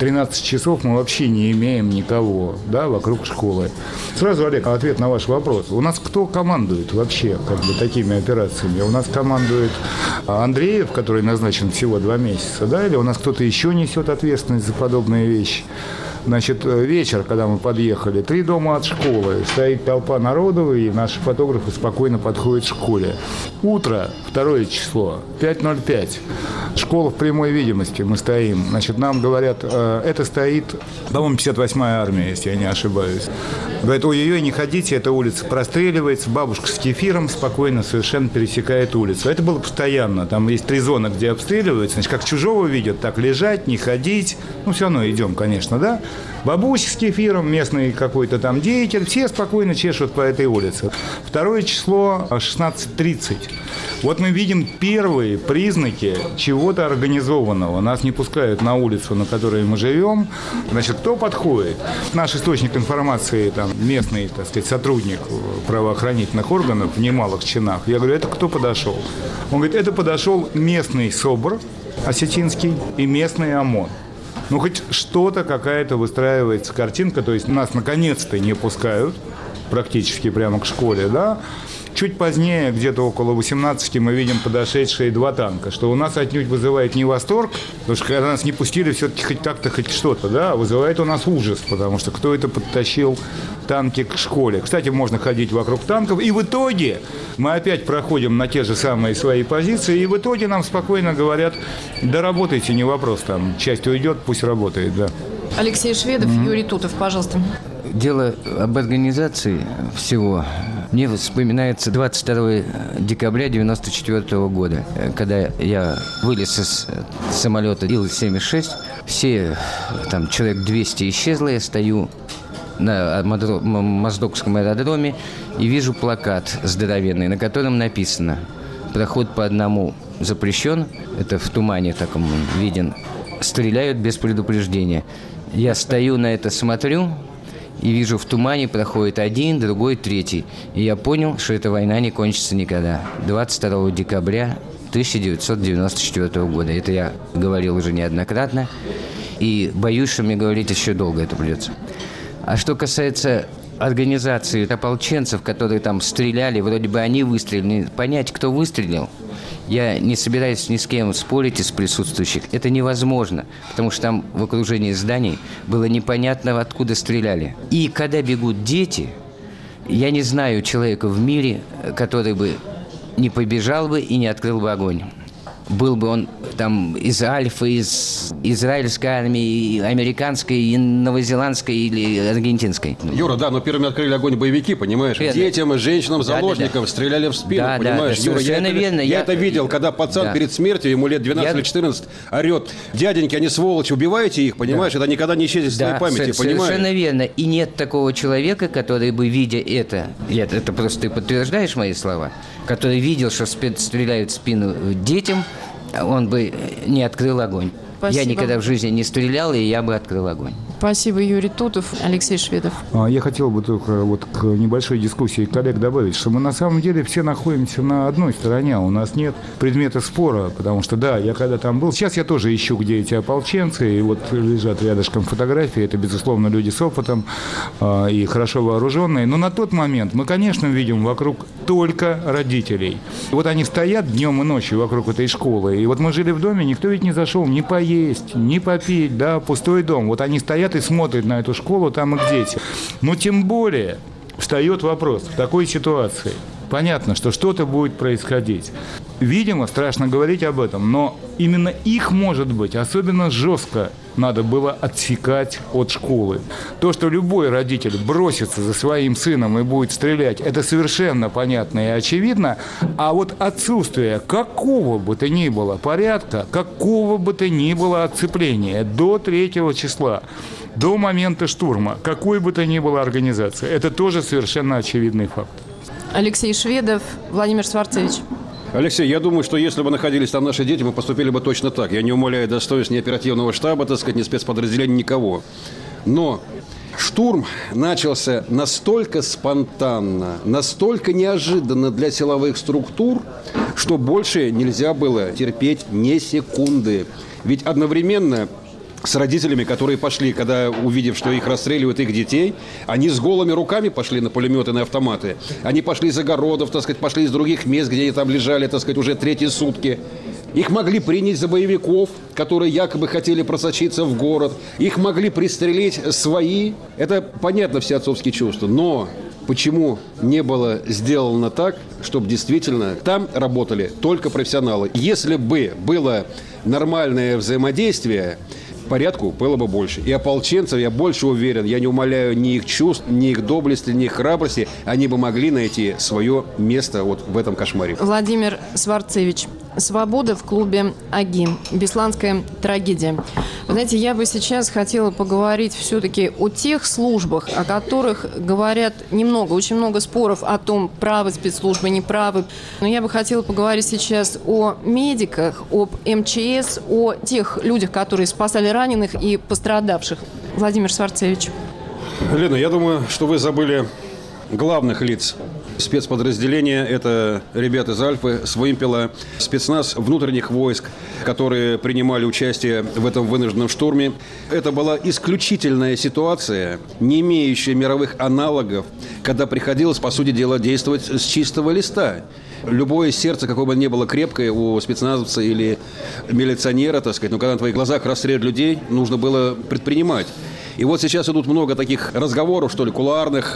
S3: тринадцать часов мы вообще не имеем никого, да, вокруг школы. Сразу, Олег, ответ на ваш вопрос. У нас кто командует вообще как бы такими операциями? У нас командует Андреев, который назначен всего два месяца, да, или у нас кто-то еще несет ответственность за подобные вещи? Значит, вечер, когда мы подъехали, три дома от школы, стоит толпа народу, и наши фотографы спокойно подходят к школе. Утро, второе число, пять ноль пять. Школа в прямой видимости, мы стоим. Значит, нам говорят, это стоит, по-моему, пятьдесят восьмая армия, если я не ошибаюсь. Говорят, ой-ой-ой, не ходите, эта улица простреливается, бабушка с кефиром спокойно совершенно пересекает улицу. Это было постоянно, там есть три зоны, где обстреливаются, значит, как чужого видят, так лежать, не ходить, ну, все равно идем, конечно, да. Бабуся с кефиром, местный какой-то там деятель, все спокойно чешут по этой улице. Второе число шестнадцать тридцать. Вот мы видим первые признаки чего-то организованного. Нас не пускают на улицу, на которой мы живем. Значит, кто подходит? Наш источник информации, там, местный, так сказать, сотрудник правоохранительных органов в немалых чинах. Я говорю, это кто подошел? Он говорит, это подошел местный СОБР осетинский и местный ОМОН. Ну, хоть что-то, какая-то выстраивается картинка, то есть нас наконец-то не пускают практически прямо к школе, да. Чуть позднее, где-то около восемнадцати, мы видим подошедшие два танка, что у нас отнюдь вызывает не восторг, потому что когда нас не пустили, все-таки хоть как-то, хоть что-то, да, вызывает у нас ужас, потому что кто это подтащил танки к школе. Кстати, можно ходить вокруг танков, и в итоге мы опять проходим на те же самые свои позиции, и в итоге нам спокойно говорят, да работайте, не вопрос, там, часть уйдет, пусть работает, да.
S2: Алексей Шведов, mm-hmm. Юрий Тутов, пожалуйста.
S4: Дело об организации всего. Мне вспоминается двадцать второго декабря девяносто четвёртого года, когда я вылез из самолета Ил семьдесят шесть. Все, там, человек двести исчезло, я стою на Моздокском аэродроме и вижу плакат здоровенный, на котором написано «Проход по одному запрещен». Это в тумане таком виден. Стреляют без предупреждения. Я стою на это, смотрю, и вижу, в тумане проходит один, другой, третий. И я понял, что эта война не кончится никогда. двадцать второго декабря тысяча девятьсот девяносто четвёртого года. Это я говорил уже неоднократно. И боюсь, что мне говорить еще долго это придется. А что касается организации ополченцев, которые там стреляли, вроде бы они выстрелили. Понять, кто выстрелил, я не собираюсь ни с кем спорить из присутствующих. Это невозможно, потому что там в окружении зданий было непонятно, откуда стреляли. И когда бегут дети, я не знаю человека в мире, который бы не побежал бы и не открыл бы огонь. Был бы он там из Альфы, из израильской армии, американской, и новозеландской или аргентинской.
S5: Юра, да, но первыми открыли огонь боевики, понимаешь?
S4: Верно.
S5: Детям, женщинам, заложникам да, да, да. стреляли в спину, да, понимаешь?
S4: Да, да,
S5: Юра, я, это,
S4: верно.
S5: я,
S4: я
S5: это видел, когда пацан да. перед смертью, ему лет двенадцать я... или четырнадцать, орет: дяденьки, они сволочи, убивайте их, понимаешь? Да. Это никогда не исчезнет да, с твоей памяти,
S4: со-
S5: понимаешь?
S4: Совершенно верно. И нет такого человека, который бы, видя это, я, это просто ты подтверждаешь мои слова, который видел, что стреляют в спину детям, он бы не открыл огонь. Спасибо. Я никогда в жизни не стрелял, и я бы открыл огонь.
S2: Спасибо, Юрий Тутов. Алексей Шведов.
S3: Я хотел бы только вот к небольшой дискуссии коллег добавить, что мы на самом деле все находимся на одной стороне. У нас нет предмета спора, потому что, да, я когда там был, сейчас я тоже ищу, где эти ополченцы, и вот лежат рядышком фотографии, это, безусловно, люди с опытом э, и хорошо вооруженные. Но на тот момент мы, конечно, видим вокруг только родителей. И вот они стоят днем и ночью вокруг этой школы. И вот мы жили в доме, никто ведь не зашел ни поесть, ни попить, да, пустой дом. Вот они стоят и смотрят на эту школу, там их дети. Но тем более встает вопрос в такой ситуации. Понятно, что что-то будет происходить. Видимо, страшно говорить об этом, но именно их, может быть, особенно жестко надо было отсекать от школы. То, что любой родитель бросится за своим сыном и будет стрелять, это совершенно понятно и очевидно. А вот отсутствие какого бы то ни было порядка, какого бы то ни было отцепления до третьего числа, до момента штурма, какой бы то ни было организации, это тоже совершенно очевидный факт.
S2: Алексей Шведов, Владимир Сварцевич.
S5: Алексей, я думаю, что если бы находились там наши дети, мы поступили бы точно так. Я не умаляю достоинств ни оперативного штаба, так сказать, ни спецподразделений, никого. Но штурм начался настолько спонтанно, настолько неожиданно для силовых структур, что больше нельзя было терпеть ни секунды. Ведь одновременно с родителями, которые пошли, когда увидев, что их расстреливают, их детей, они с голыми руками пошли на пулеметы, на автоматы. Они пошли из огородов, так сказать, пошли из других мест, где они там лежали, так сказать, уже третьи сутки. Их могли принять за боевиков, которые якобы хотели просочиться в город. Их могли пристрелить свои. Это понятно, все отцовские чувства. Но почему не было сделано так, чтобы действительно там работали только профессионалы? Если бы было нормальное взаимодействие, порядку было бы больше. И ополченцев, я больше уверен, я не умаляю ни их чувств, ни их доблести, ни их храбрости, они бы могли найти свое место вот в этом кошмаре.
S2: Владимир Сварцевич, «Свобода» в клубе АГИ. Бесланская трагедия. Вы знаете, я бы сейчас хотела поговорить все-таки о тех службах, о которых говорят немного, очень много споров о том, правы спецслужбы, неправы. Но я бы хотела поговорить сейчас о медиках, об эм че эс, о тех людях, которые спасали раненых и пострадавших. Владимир Сварцевич.
S5: Лена, я думаю, что вы забыли главных лиц спецподразделения. Это ребята из Альфы, с Вымпела, спецназ внутренних войск, которые принимали участие в этом вынужденном штурме. Это была исключительная ситуация, не имеющая мировых аналогов, когда приходилось, по сути дела, действовать с чистого листа. Любое сердце, какое бы ни было крепкое у спецназовца или милиционера, так сказать, но когда на твоих глазах расстреливают людей, нужно было предпринимать. И вот сейчас идут много таких разговоров, что ли, кулуарных,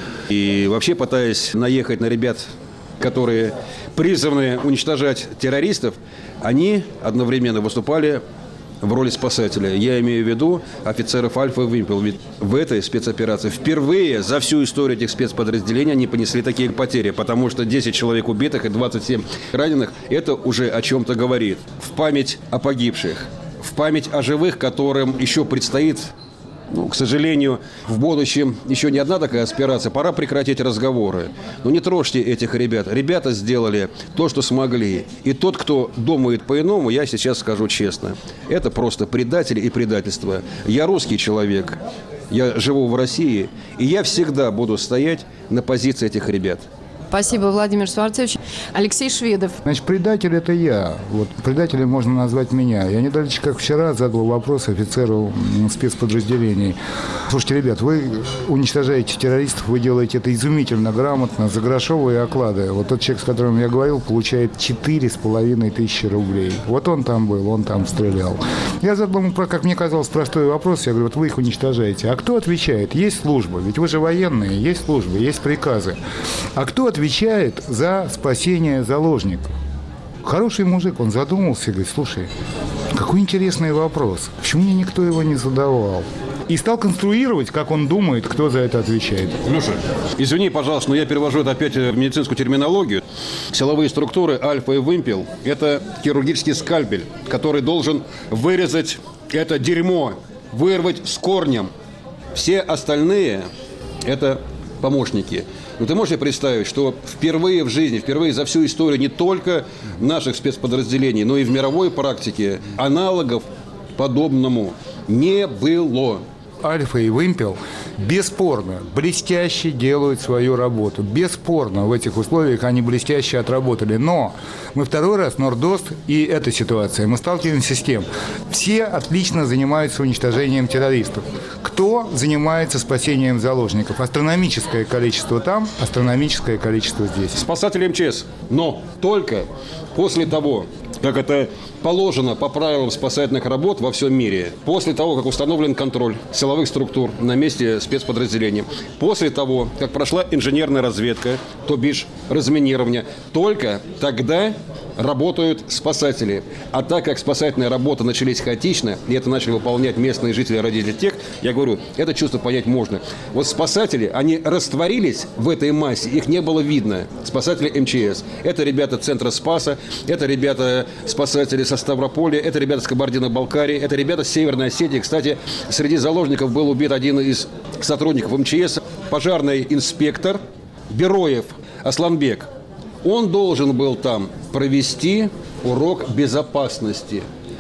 S5: и вообще пытаясь наехать на ребят, которые призваны уничтожать террористов, они одновременно выступали в роли спасателя. Я имею в виду офицеров Альфа и Вымпел. Ведь в этой спецоперации впервые за всю историю этих спецподразделений они понесли такие потери, потому что десять человек убитых и двадцать семь раненых – это уже о чем-то говорит. В память о погибших, в память о живых, которым еще предстоит, ну, к сожалению, в будущем еще не одна такая операция. Пора прекратить разговоры. Но не трожьте этих ребят. Ребята сделали то, что смогли. И тот, кто думает по-иному, я сейчас скажу честно, это просто предатели и предательство. Я русский человек, я живу в России, и я всегда буду стоять на позиции этих ребят.
S2: Спасибо, Владимир Сварцевич. Алексей Шведов.
S3: Значит, предатель – это я. Вот предателем можно назвать меня. Я недалече, как вчера, задал вопрос офицеру спецподразделений. Слушайте, ребят, вы уничтожаете террористов, вы делаете это изумительно, грамотно, за грошовые оклады. Вот тот человек, с которым я говорил, получает четыре с половиной тысячи рублей. Вот он там был, он там стрелял. Я задал ему, как мне казалось, простой вопрос. Я говорю, вот вы их уничтожаете. А кто отвечает? Есть служба, ведь вы же военные, есть службы, есть приказы. А кто отвечает? Отвечает за спасение заложников. Хороший мужик, он задумался и говорит, слушай, какой интересный вопрос. Почему мне никто его не задавал? И стал конструировать, как он думает, кто за это отвечает.
S5: Леша, извини, пожалуйста, но я перевожу это опять в медицинскую терминологию. Силовые структуры Альфа и Вымпел – это хирургический скальпель, который должен вырезать это дерьмо, вырвать с корнем. Все остальные – это помощники. Но ты можешь себе представить, что впервые в жизни, впервые за всю историю не только наших спецподразделений, но и в мировой практике аналогов подобному не было.
S3: Альфа и Вымпел бесспорно блестяще делают свою работу. Бесспорно в этих условиях они блестяще отработали. Но мы второй раз, Нордост и эта ситуация, мы сталкиваемся с тем, все отлично занимаются уничтожением террористов. Кто занимается спасением заложников? Астрономическое количество там, астрономическое количество здесь.
S5: Спасатели эм че эс. Но только после того, как это положено по правилам спасательных работ во всем мире, после того, как установлен контроль силовых структур на месте спецподразделения, после того, как прошла инженерная разведка, то бишь разминирование, только тогда работают спасатели. А так как спасательные работы начались хаотично, и это начали выполнять местные жители Радиотех, я говорю, это чувство понять можно. Вот спасатели, они растворились в этой массе, их не было видно. Спасатели эм че эс. Это ребята Центра Спаса, это ребята спасатели со Ставрополя, это ребята с Кабардино-Балкарии, это ребята с Северной Осетии. Кстати, среди заложников был убит один из сотрудников эм че эс, пожарный инспектор Бероев Асланбек. Он должен был там провести урок безопасности.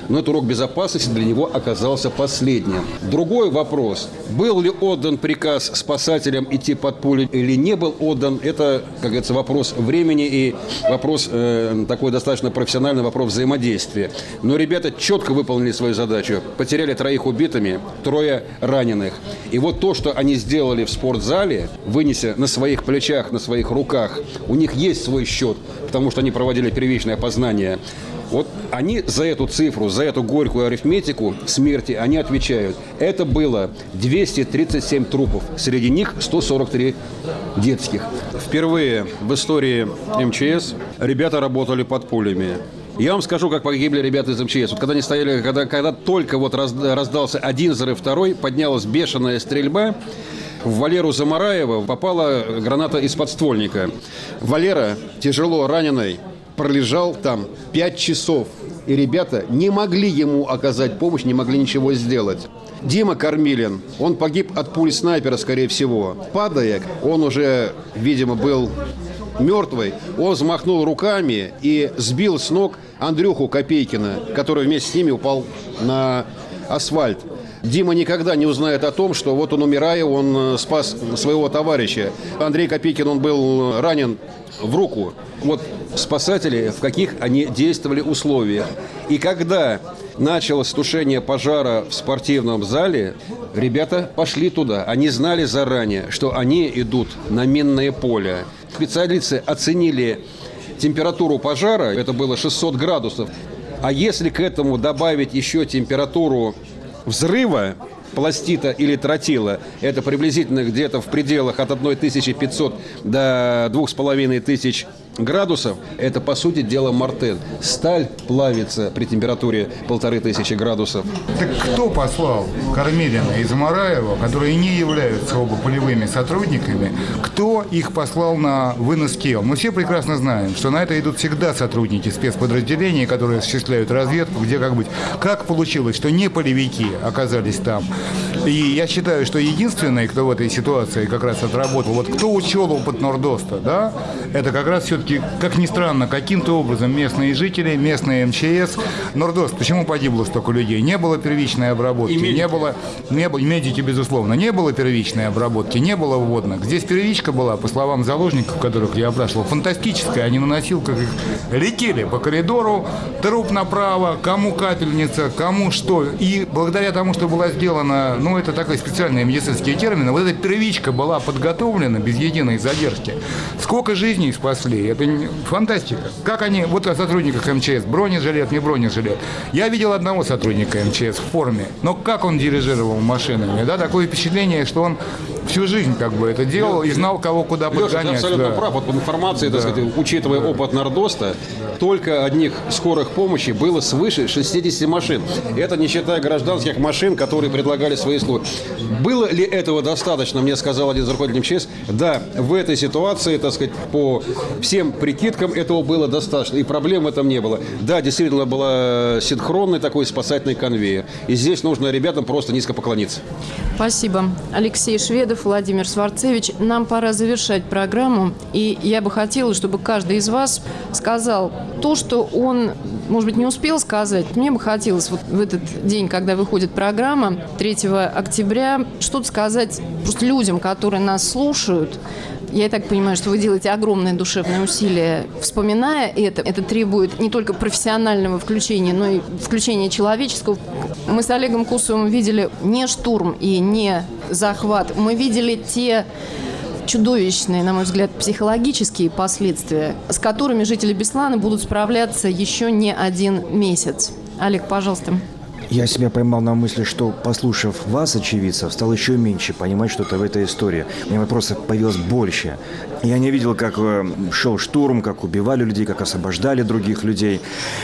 S5: но этот урок безопасности для него оказался последним. Другой вопрос. Был ли отдан приказ спасателям идти под пули или не был отдан, это, как говорится, вопрос времени и вопрос э, такой достаточно профессиональный, вопрос взаимодействия. Но ребята четко выполнили свою задачу. Потеряли троих убитыми, трое раненых. И вот то, что они сделали в спортзале, вынеся на своих плечах, на своих руках, у них есть свой счет, потому что они проводили первичное опознание. Вот они за эту цифру, за эту горькую арифметику смерти, они отвечают. Это было двести тридцать семь трупов. Среди них сто сорок три детских. Впервые в истории эм че эс ребята работали под пулями. Я вам скажу, как погибли ребята из эм че эс. Вот когда они стояли, когда, когда только вот раздался один взрыв, второй, поднялась бешеная стрельба. В Валеру Замараева попала граната из подствольника. Валера, тяжело раненый, пролежал там пять часов. И ребята не могли ему оказать помощь, не могли ничего сделать. Дима Кормилин, он погиб от пули снайпера, скорее всего. Падая, он уже, видимо, был мертвый. Он взмахнул руками и сбил с ног Андрюху Копейкина, который вместе с ними упал на асфальт. Дима никогда не узнает о том, что вот он, умирая, он спас своего товарища. Андрей Копейкин, он был ранен в руку. Вот спасатели, в каких они действовали условиях. И когда началось тушение пожара в спортивном зале, ребята пошли туда. Они знали заранее, что они идут на минное поле. Специалисты оценили температуру пожара, это было шестьсот градусов. А если к этому добавить еще температуру взрыва пластита или тротила, это приблизительно где-то в пределах от тысячи пятисот до двух с половиной тысяч градусов, это, по сути дела, мартен. Сталь плавится при температуре полторы тысячи градусов.
S3: Так кто послал Кормилина и Замараева, которые не являются оба полевыми сотрудниками, кто их послал на вынос тел? Мы все прекрасно знаем, что на это идут всегда сотрудники спецподразделений, которые осуществляют разведку, где как быть. Как получилось, что не полевики оказались там? И я считаю, что единственный, кто в этой ситуации как раз отработал, вот кто учел опыт Нордоста, да, это как раз все-таки, как ни странно, каким-то образом местные жители, местные эм че эс. Нордост, почему погибло столько людей? Не было первичной обработки, не было, не было, медики, безусловно, не было первичной обработки, не было вводных. Здесь первичка была, по словам заложников, которых я опрашивал, фантастическая. Они на носилках их летели по коридору, труп направо, кому капельница, кому что. И благодаря тому, что была сделана, ну, это такой специальные медицинские термины, вот эта первичка была подготовлена без единой задержки. Сколько жизней спасли? Это фантастика. Как они, вот о сотрудниках эм че эс, бронежилет, не бронежилет. Я видел одного сотрудника эм че эс в форме, но как он дирижировал машинами, да, такое впечатление, что он всю жизнь как бы это делал и знал, кого куда подгонять.
S5: Леша, ты абсолютно да. прав. Вот по информации, да. так сказать, учитывая да. опыт Нордоста, только одних скорых помощи было свыше шестидесяти машин. Это не считая гражданских машин, которые предлагали свои услуги. Было ли этого достаточно, мне сказал один из руководителей эм че эс? Да, в этой ситуации, так сказать, по всем прикидкам этого было достаточно, и проблем в этом не было. Да, действительно, был синхронный такой спасательный конвейер. И здесь нужно ребятам просто низко поклониться.
S2: Спасибо. Алексей Шведов, Владимир Сварцевич. Нам пора завершать программу, и я бы хотела, чтобы каждый из вас сказал то, что он, может быть, не успел сказать. Мне бы хотелось вот в этот день, когда выходит программа, третьего октября, что-то сказать просто людям, которые нас слушают. Я и так понимаю, что вы делаете огромное душевное усилие, вспоминая это. Это требует не только профессионального включения, но и включения человеческого. Мы с Олегом Кусовым видели не штурм и не захват. Мы видели те чудовищные, на мой взгляд, психологические последствия, с которыми жители Беслана будут справляться еще не один месяц. Олег, пожалуйста.
S8: Я себя поймал на мысли, что, послушав вас, очевидцев, стал еще меньше понимать что-то в этой истории. У меня вопросов появилось больше. Я не видел, как шел штурм, как убивали людей, как освобождали других людей.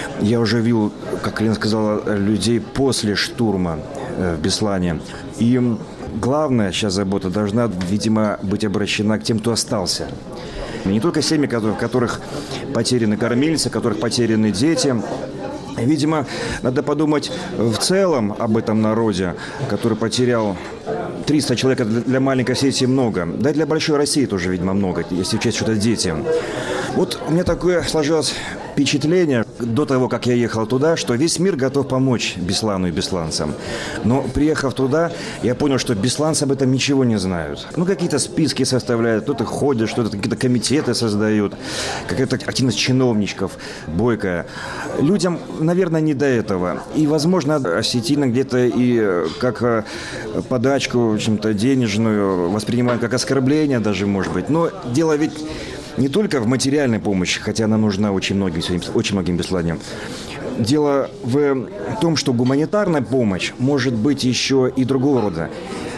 S8: Я уже видел, как Лена сказала, людей после штурма в Беслане. И главная сейчас забота должна, видимо, быть обращена к тем, кто остался. Не только семьи, в которых потеряны кормильцы, в которых потеряны дети. Видимо, надо подумать в целом об этом народе, который потерял триста человек. Для маленькой сети много. Да и для большой России тоже, видимо, много, если учесть, что это дети. Вот у меня такое сложилось впечатление, до того, как я ехал туда, что весь мир готов помочь Беслану и бесланцам. Но приехав туда, я понял, что бесланцы об этом ничего не знают. Ну, какие-то списки составляют, кто-то ходит, что-то, какие-то комитеты создают, какая-то активность чиновничков бойкая. Людям, наверное, не до этого. И, возможно, осетины где-то и как подачку, в общем-то, денежную воспринимают как оскорбление даже, может быть. Но дело ведь не только в материальной помощи, хотя она нужна очень многим, очень многим бесланам. Дело в том, что гуманитарная помощь может быть еще и другого рода.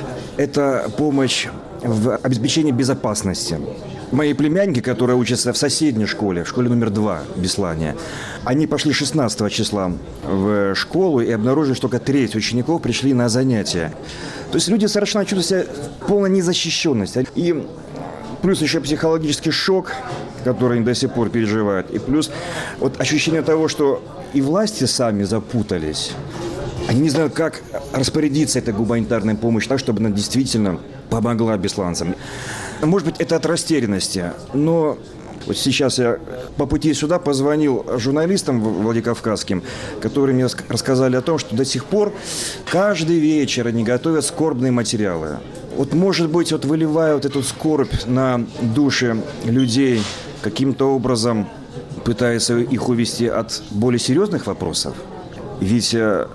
S8: Это помощь в обеспечении безопасности. Мои племянники, которые учатся в соседней школе, в школе номер два в Беслане, они пошли шестнадцатого числа в школу и обнаружили, что только треть учеников пришли на занятия. То есть люди совершенно чувствуют себя в полной незащищенности. И плюс еще психологический шок, который они до сих пор переживают. И плюс вот ощущение того, что и власти сами запутались. Они не знают, как распорядиться этой гуманитарной помощью так, чтобы она действительно помогла бесланцам. Может быть, это от растерянности, но вот сейчас я по пути сюда позвонил журналистам владикавказским, которые мне рассказали о том, что до сих пор каждый вечер они готовят скорбные материалы. Вот, может быть, вот выливают эту скорбь на души людей, каким-то образом пытаются их увести от более серьезных вопросов. Ведь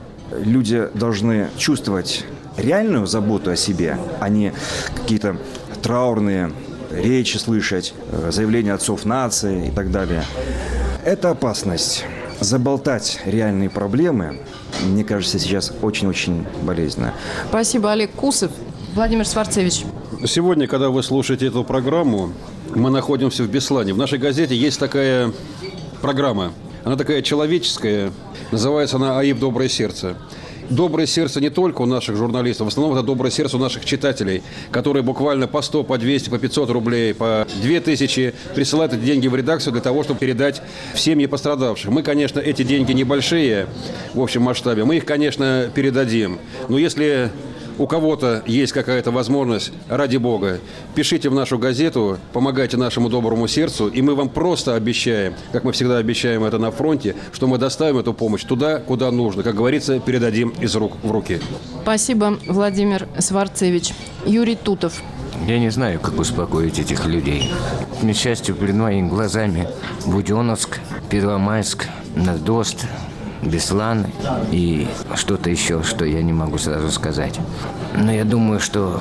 S8: люди должны чувствовать реальную заботу о себе, а не какие-то траурные речи слышать, заявления отцов нации и так далее. Это опасность. Заболтать реальные проблемы, мне кажется, сейчас очень-очень болезненно.
S2: Спасибо, Олег Кусов. Владимир Сварцевич.
S5: Сегодня, когда вы слушаете эту программу, мы находимся в Беслане. В нашей газете есть такая программа. Она такая человеческая. Называется она «АИБ. Доброе сердце». Доброе сердце не только у наших журналистов, в основном это доброе сердце у наших читателей, которые буквально по сто, по двести, по пятьсот рублей, по две тысячи присылают эти деньги в редакцию для того, чтобы передать в семьи пострадавших. Мы, конечно, эти деньги небольшие в общем масштабе, мы их, конечно, передадим. Но если у кого-то есть какая-то возможность, ради бога, пишите в нашу газету, помогайте нашему доброму сердцу, и мы вам просто обещаем, как мы всегда обещаем это на фронте, что мы доставим эту помощь туда, куда нужно. Как говорится, передадим из рук в руки.
S2: Спасибо, Владимир Сварцевич. Юрий Тутов.
S4: Я не знаю, как успокоить этих людей. К несчастью, перед моими глазами Буденновск, Первомайск, Надост, Беслан и что-то еще, что я не могу сразу сказать. Но я думаю, что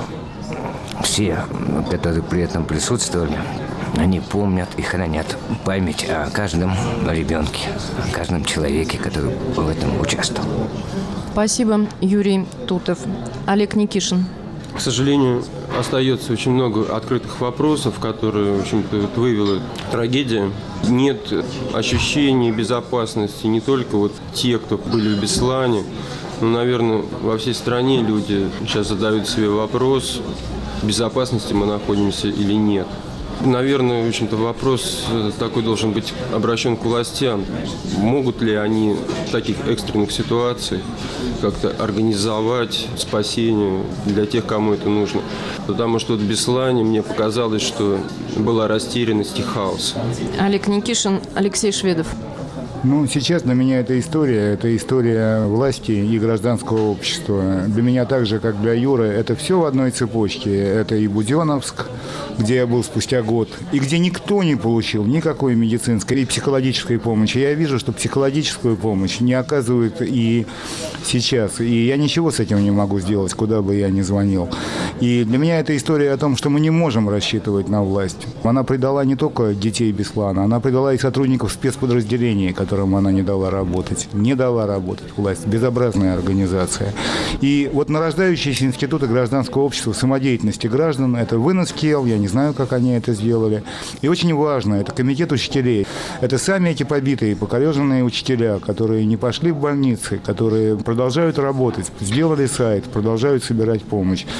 S4: все, которые при этом присутствовали, они помнят и хранят память о каждом ребенке, о каждом человеке, который в этом участвовал.
S2: Спасибо, Юрий Тутов. Олег Никишин.
S6: К сожалению, остается очень много открытых вопросов, которые, в общем-то, вывела трагедия. Нет ощущения безопасности не только вот те, кто были в Беслане, но, наверное, во всей стране люди сейчас задают себе вопрос, в безопасности мы находимся или нет. Наверное, в общем-то, вопрос такой должен быть обращен к властям. Могут ли они в таких экстренных ситуациях как-то организовать спасение для тех, кому это нужно? Потому что в Беслане мне показалось, что была растерянность и хаос.
S2: Олег Никишин, Алексей Шведов.
S3: Ну, сейчас для меня эта история, это история власти и гражданского общества. Для меня так же, как для Юры, это все в одной цепочке. Это и Буденновск, где я был спустя год, и где никто не получил никакой медицинской и психологической помощи. Я вижу, что психологическую помощь не оказывают и сейчас. И я ничего с этим не могу сделать, куда бы я ни звонил. И для меня это история о том, что мы не можем рассчитывать на власть. Она предала не только детей Беслана, она предала и сотрудников спецподразделений, которые которым она не дала работать. Не дала работать власть. Безобразная организация. И вот нарождающиеся институты гражданского общества, самодеятельности граждан, это вынос кел, я не знаю, как они это сделали. И очень важно, это комитет учителей. Это сами эти побитые, покореженные учителя, которые не пошли в больницы, которые продолжают работать, сделали сайт, продолжают собирать помощь. Я надеюсь,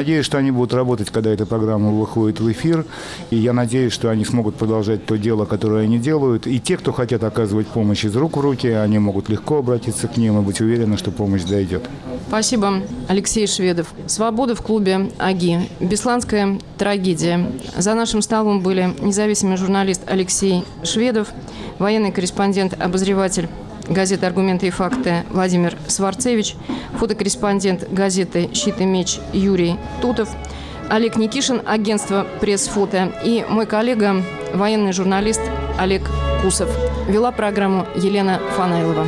S3: надеюсь, что они будут работать, когда эта программа выходит в эфир. И я надеюсь, что они смогут продолжать то дело, которое они делают. И те, кто хотят оказывать помощь из рук в руки, они могут легко обратиться к ним и быть уверены, что помощь дойдет.
S2: Спасибо, Алексей Шведов. «Свобода» в клубе АГИ. Бесланская трагедия. За нашим столом были независимый журналист Алексей Шведов, военный корреспондент, обозреватель газеты «Аргументы и факты» Владимир Сварцевич, фотокорреспондент газеты «Щит и меч» Юрий Тутов, Олег Никишин, агентство «Пресс-фото» и мой коллега, военный журналист Олег Кусов. Вела программу Елена Фанайлова.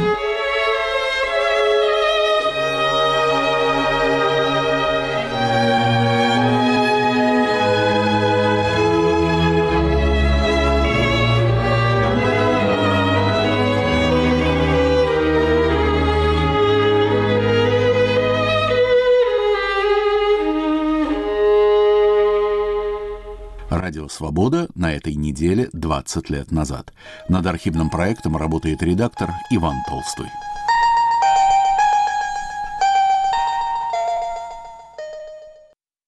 S1: Радио «Свобода» на этой неделе двадцать лет назад. Над архивным проектом работает редактор Иван Толстой.